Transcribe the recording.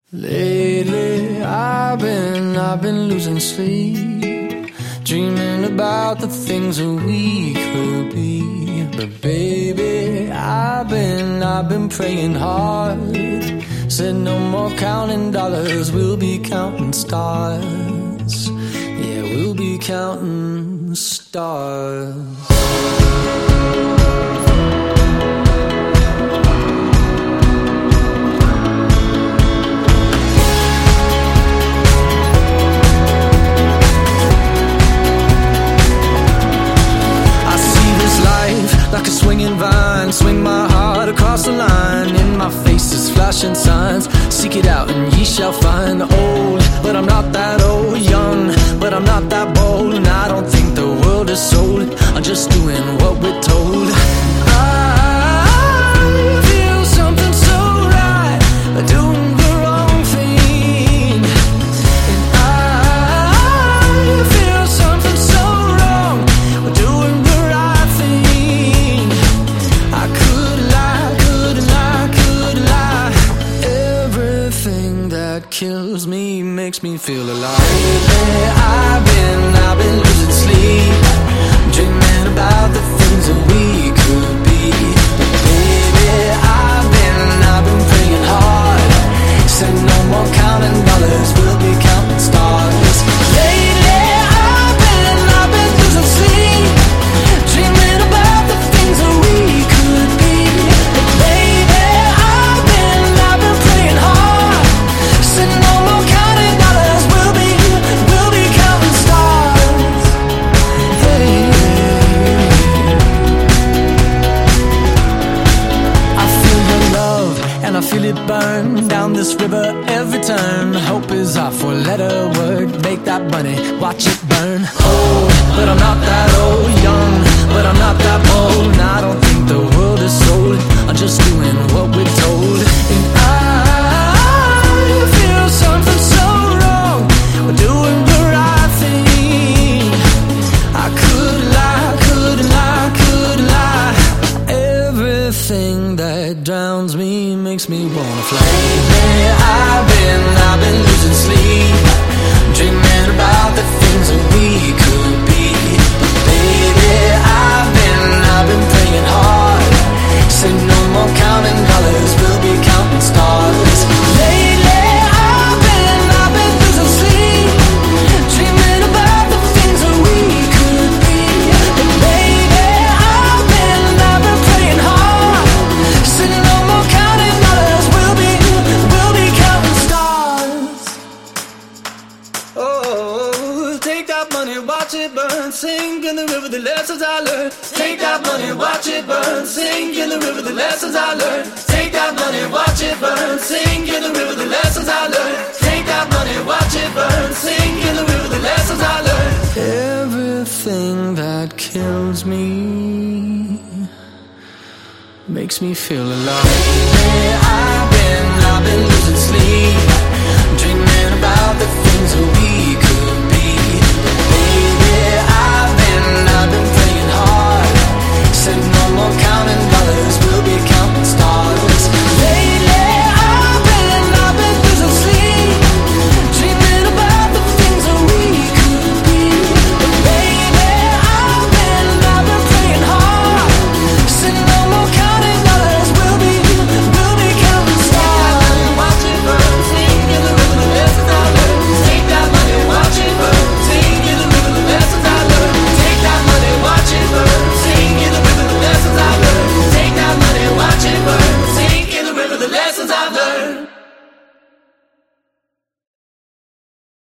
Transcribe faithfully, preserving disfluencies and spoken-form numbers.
Lately, I've been, I've been losing sleep, dreaming about the things that we could be. But baby, I've been, I've been praying hard. Said no more counting dollars, we'll be counting stars. Yeah, we'll be counting stars. Like a swinging vine, swing my heart across the line. In my face is flashing signs. Seek it out and ye shall find. Old, but I'm not that old. Young, but I'm not that bold. And I don't think the world is sold. I'm just doing what we're told. I feel something so right, doing the wrong thing. And I feel something so wrong, doing the right thing. I could lie, could lie, could lie. Everything that kills me makes me feel alive. Lately, I've been, I've been losing sleep, dreaming about the things that we could be. But baby, I've been, I've been praying hard. Said no more counting dollars, we'll be counting stars. Lately, I've been, I've been losing sleep, dreaming about the things that we could be. But baby, I've been, I've been praying hard. Said no more counting dollars, we'll be, we'll be counting stars. Hey, I feel your love and I feel it burn down this river every turn. Hope is our four-letter word. Make that money, watch it burn. Old, but I'm not that old. Young, but I'm not that bold. And I don't think the world is sold. I'm just doing what we're told. And I feel something so wrong, we're doing the right thing. I could lie, could lie, could lie. Everything that drowns me makes me wanna fly. Lately, I've been, I've been losing sleep, dreaming about the things that we could be. But baby, I've been, I've been praying hard. Say no more counting dollars, we'll be counting stars. Lately, I've been, I've been losing sleep, dreaming about the things that we could be. But baby, I've been, I've been praying hard. Say no more counting dollars, we'll be, we'll be counting stars. Oh, take that money, watch it burn, sink in the river, the lessons I learned. Take that money, watch it burn, sink in the river, the lessons I learned. Take that money, watch it burn, sink in the river, the lessons I learned. Take that money, watch it burn, sink in the river, the lessons I learned. Everything that kills me makes me feel alive. Lately, I've been, I've been losing sleep.